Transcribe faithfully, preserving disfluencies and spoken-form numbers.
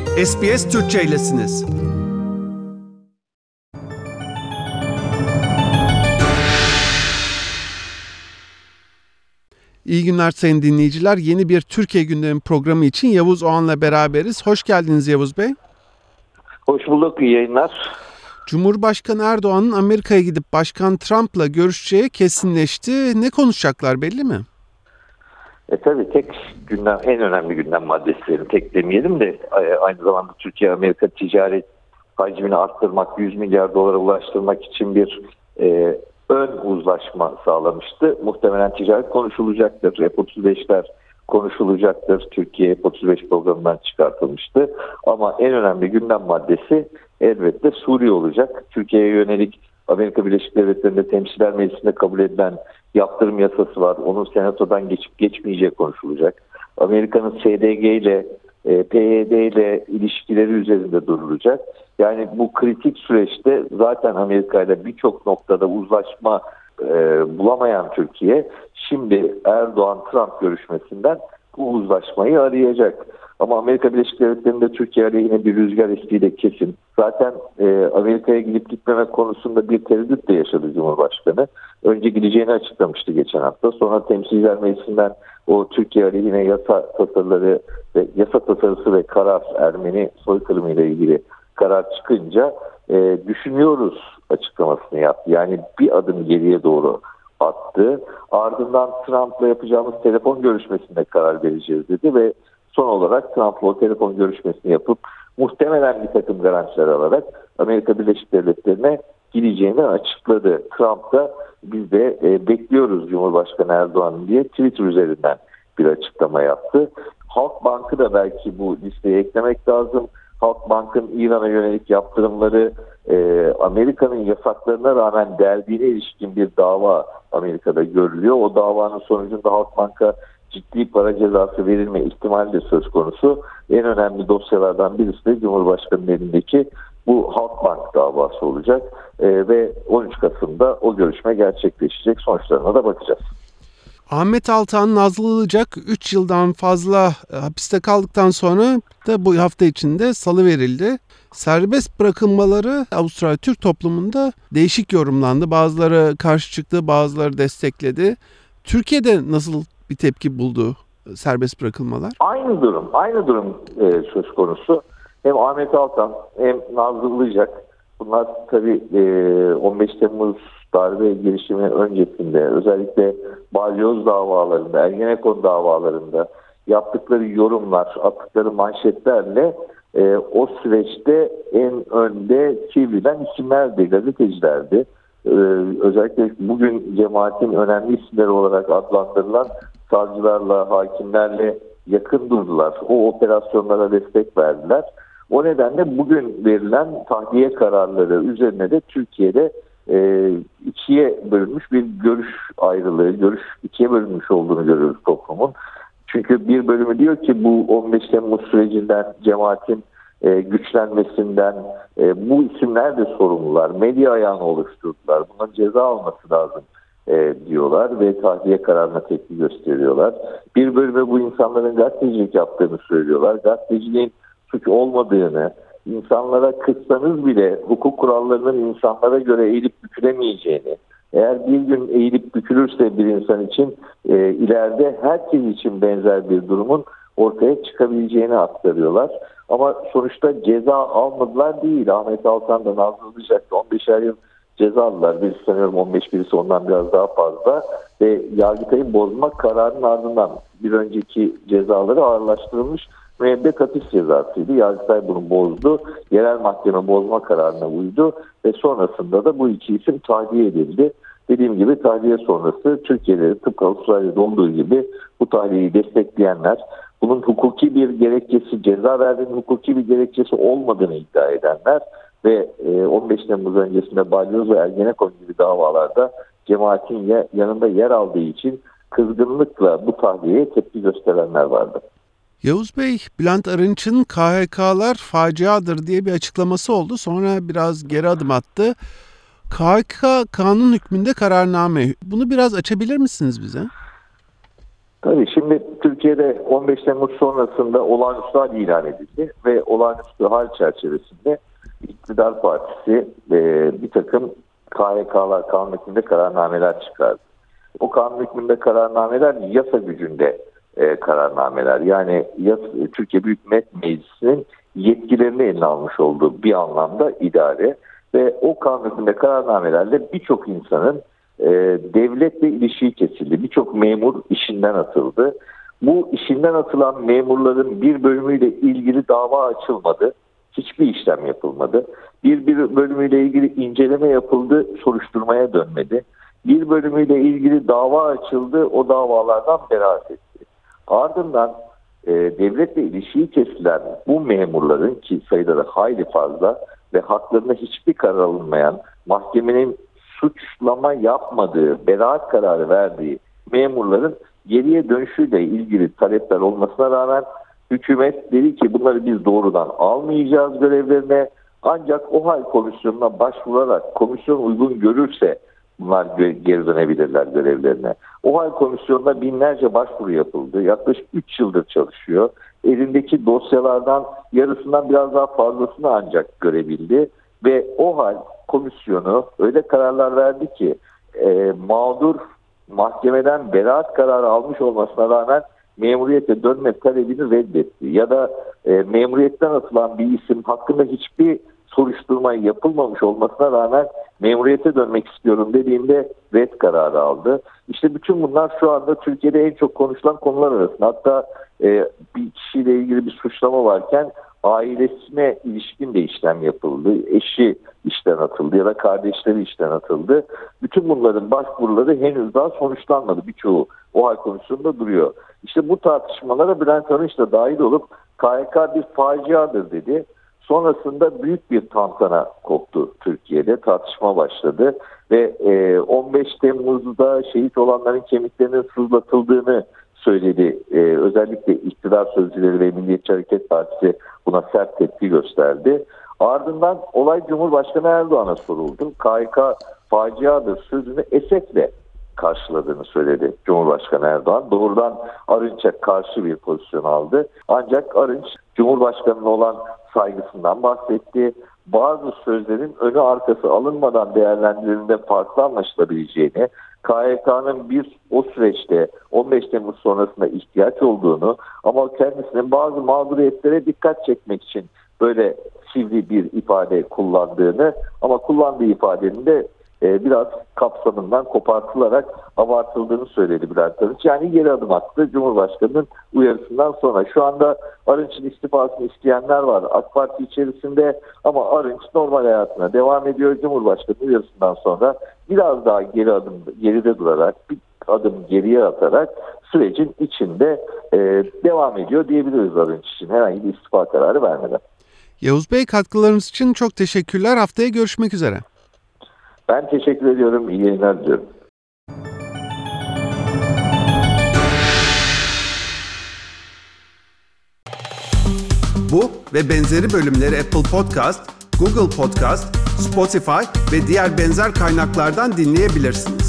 S B S Türkçe'ylesiniz. İyi günler sayın dinleyiciler. Yeni bir Türkiye Gündemi programı için Yavuz Oğan'la beraberiz. Hoş geldiniz Yavuz Bey. Hoş bulduk, iyi yayınlar. Cumhurbaşkanı Erdoğan'ın Amerika'ya gidip Başkan Trump'la görüşeceği kesinleşti. Ne konuşacaklar belli mi? E tabii tek gündem, en önemli gündem maddesi, tek demeyelim de aynı zamanda Türkiye-Amerika ticaret hacmini arttırmak, yüz milyar dolara ulaştırmak için bir e, ön uzlaşma sağlamıştı. Muhtemelen ticaret konuşulacaktır, F otuz beşler konuşulacaktır. Türkiye F otuz beş programından çıkartılmıştı. Ama en önemli gündem maddesi elbette Suriye olacak. Türkiye'ye yönelik Amerika Birleşik Devletleri'nde Temsilciler Meclisi'nde kabul edilen yaptırım yasası var. Onun senatodan geçip geçmeyeceği konuşulacak. Amerika'nın S D G ile e, P Y D ile ilişkileri üzerinde durulacak. Yani bu kritik süreçte zaten Amerika ile birçok noktada uzlaşma e, bulamayan Türkiye şimdi Erdoğan-Trump görüşmesinden bu uzlaşmayı arayacak. Ama Amerika Birleşik Devletleri'nde Türkiye aleyhine bir rüzgar estiği de kesin. Zaten e, Amerika'ya gidip gitmemek konusunda bir tereddüt de yaşadı Cumhurbaşkanı. Önce gideceğini açıklamıştı geçen hafta. Sonra Temsilciler Meclisi'nden o Türkiye aleyhine yasa tasarıları ve yasa tasarısı ve karar Ermeni soykırımı ile ilgili karar çıkınca e, düşünüyoruz açıklamasını yaptı. Yani bir adım geriye doğru attı. Ardından Trump'la yapacağımız telefon görüşmesinde karar vereceğiz dedi ve son olarak Trump'la o telefon görüşmesini yapıp muhtemelen bir takım garantiler alarak Amerika Birleşik Devletleri'ne gideceğini açıkladı. Trump da biz de e, bekliyoruz Cumhurbaşkanı Erdoğan diye Twitter üzerinden bir açıklama yaptı. Halkbank'ı da belki bu listeye eklemek lazım. Halkbank'ın İran'a yönelik yaptırımları e, Amerika'nın yasaklarına rağmen deldiğine ilişkin bir dava Amerika'da görülüyor. O davanın sonucunda Halkbank'a ciddi para cezası verilme ihtimali de söz konusu. En önemli dosyalardan birisi de Cumhurbaşkanı'nın elindeki bu Halkbank davası olacak. E, ve on üç Kasım'da o görüşme gerçekleşecek. Sonuçlarına da bakacağız. Ahmet Altan Nazlı Ilıcak üç yıldan fazla hapiste kaldıktan sonra da bu hafta içinde salıverildi. Serbest bırakılmaları Avustralya Türk toplumunda değişik yorumlandı. Bazıları karşı çıktı, bazıları destekledi. Türkiye'de nasıl bir tepki buldu serbest bırakılmalar? Aynı durum, aynı durum e, söz konusu. Hem Ahmet Altan hem Nazlı Ilıcak, bunlar tabii e, on beş Temmuz darbe girişimi öncesinde özellikle balyoz davalarında, Ergenekon davalarında yaptıkları yorumlar, attıkları manşetlerle e, o süreçte en önde çevrilen isimlerdi, gazetecilerdi. E, özellikle bugün cemaatin önemli isimleri olarak adlandırılan savcılarla, hakimlerle yakın durdular. O operasyonlara destek verdiler. O nedenle bugün verilen tahliye kararları üzerine de Türkiye'de e, ikiye bölünmüş bir görüş ayrılığı, görüş ikiye bölünmüş olduğunu görüyoruz toplumun. Çünkü bir bölümü diyor ki bu on beş Temmuz sürecinden, cemaatin e, güçlenmesinden e, bu isimler de sorumlular. Medya ayağını oluşturdular. Bunların ceza alması lazım e, diyorlar ve tahliye kararına tepki gösteriyorlar. Bir bölümü bu insanların gazetecilik yaptığını söylüyorlar. Gazeteciliğin suç olmadığını, insanlara kıssanız bile hukuk kurallarının insanlara göre eğilip bükülemeyeceğini, eğer bir gün eğilip bükülürse bir insan için e, ileride herkes için benzer bir durumun ortaya çıkabileceğini aktarıyorlar. Ama sonuçta ceza almadılar değil. Ahmet Altan da Nazlı Ilıcak da on beşer yıl ceza aldılar. Birisi sanıyorum on beş, birisi ondan biraz daha fazla. Ve Yargıtay'ın bozma kararının ardından bir önceki cezaları ağırlaştırılmış müebbet hapis cezasıydı. Yargıtay bunu bozdu. Yerel mahkeme bozma kararına uydu ve sonrasında da bu iki isim tahliye edildi. Dediğim gibi tahliye sonrası Türkiye'de tıpkı Avustralya'da olduğu gibi bu tahliyeyi destekleyenler, bunun hukuki bir gerekçesi, ceza verdiğinin hukuki bir gerekçesi olmadığını iddia edenler ve on beş Temmuz öncesinde balyoz ve Ergenekon gibi davalarda cemaatin yanında yer aldığı için kızgınlıkla bu tahliyeye tepki gösterenler vardı. Yavuz Bey, Bülent Arınç'ın K H K'lar faciadır diye bir açıklaması oldu. Sonra biraz geri adım attı. K H K kanun hükmünde kararname. Bunu biraz açabilir misiniz bize? Tabii şimdi Türkiye'de on beş Temmuz sonrasında olağanüstü hal ilan edildi ve olağanüstü hal çerçevesinde İktidar Partisi e, bir takım K Y K'lar, kanun hükmünde kararnameler çıkardı. O kanun hükmünde kararnameler yasa gücünde e, kararnameler. Yani yasa, Türkiye Büyük Millet Meclisi'nin yetkilerini eline almış olduğu bir anlamda idare ve o kanun hükmünde kararnamelerle birçok insanın e, devletle ilişiği kesildi. Birçok memur işinden atıldı. Bu işinden atılan memurların bir bölümüyle ilgili dava açılmadı. Hiçbir işlem yapılmadı. Bir, bir bölümüyle ilgili inceleme yapıldı, soruşturmaya dönmedi. Bir bölümüyle ilgili dava açıldı, o davalardan beraat etti. Ardından e, devletle ilişiği kesilen bu memurların, ki sayıları hayli fazla ve haklarında hiçbir karar alınmayan, mahkemenin suçlama yapmadığı, beraat kararı verdiği memurların geriye dönüşüyle ilgili talepler olmasına rağmen hükümet dedi ki bunları biz doğrudan almayacağız görevlerine, ancak O H A L komisyonuna başvurarak komisyon uygun görürse bunlar geri dönebilirler görevlerine. O H A L komisyonuna binlerce başvuru yapıldı. Yaklaşık üç yıldır çalışıyor. Elindeki dosyalardan yarısından biraz daha fazlasını ancak görebildi. Ve O H A L komisyonu öyle kararlar verdi ki e, mağdur mahkemeden beraat kararı almış olmasına rağmen memuriyete dönme talebini reddetti. Ya da e, memuriyetten atılan bir isim hakkında hiçbir soruşturma yapılmamış olmasına rağmen memuriyete dönmek istiyorum dediğinde red kararı aldı. İşte bütün bunlar şu anda Türkiye'de en çok konuşulan konular arasında. Hatta e, bir kişiyle ilgili bir suçlama varken ailesine ilişkin de işlem yapıldı. Eşi işten atıldı ya da kardeşleri işten atıldı. Bütün bunların başvuruları henüz daha sonuçlanmadı. Birçoğu O H A L komisyonunda duruyor. İşte bu tartışmalara Bülent Arınç da dahil olup K Y K bir faciadır dedi. Sonrasında büyük bir tantana koptu Türkiye'de. Tartışma başladı ve on beş Temmuz'da şehit olanların kemiklerinin sızlatıldığını söyledi. Özellikle iktidar sözcüleri ve Milliyetçi Hareket Partisi buna sert tepki gösterdi. Ardından olay Cumhurbaşkanı Erdoğan'a soruldu. K Y K faciadır sözünü esefle karşıladığını söyledi Cumhurbaşkanı Erdoğan. Doğrudan Arınç'a karşı bir pozisyon aldı. Ancak Arınç Cumhurbaşkanı'na olan saygısından bahsetti. Bazı sözlerin önü arkası alınmadan değerlendirildiğinde farklı anlaşılabileceğini, K Y K'nın bir o süreçte on beş Temmuz sonrasında ihtiyaç olduğunu ama kendisinin bazı mağduriyetlere dikkat çekmek için böyle sivri bir ifade kullandığını ama kullandığı ifadenin de e, biraz kapsamından kopartılarak abartıldığını söyledi Bülent Arınç. Yani geri adım attı Cumhurbaşkanı'nın uyarısından sonra. Şu anda Arınç'ın istifasını isteyenler var AK Parti içerisinde ama Arınç normal hayatına devam ediyor. Cumhurbaşkanı'nın uyarısından sonra biraz daha geri adım geride durarak bir adım geriye atarak sürecin içinde e, devam ediyor diyebiliriz Arınç için herhangi bir istifa kararı vermeden. Yavuz Bey, katkılarınız için çok teşekkürler. Haftaya görüşmek üzere. Ben teşekkür ediyorum. İyi yayınlar diliyorum. Bu ve benzeri bölümleri Apple Podcast, Google Podcast, Spotify ve diğer benzer kaynaklardan dinleyebilirsin.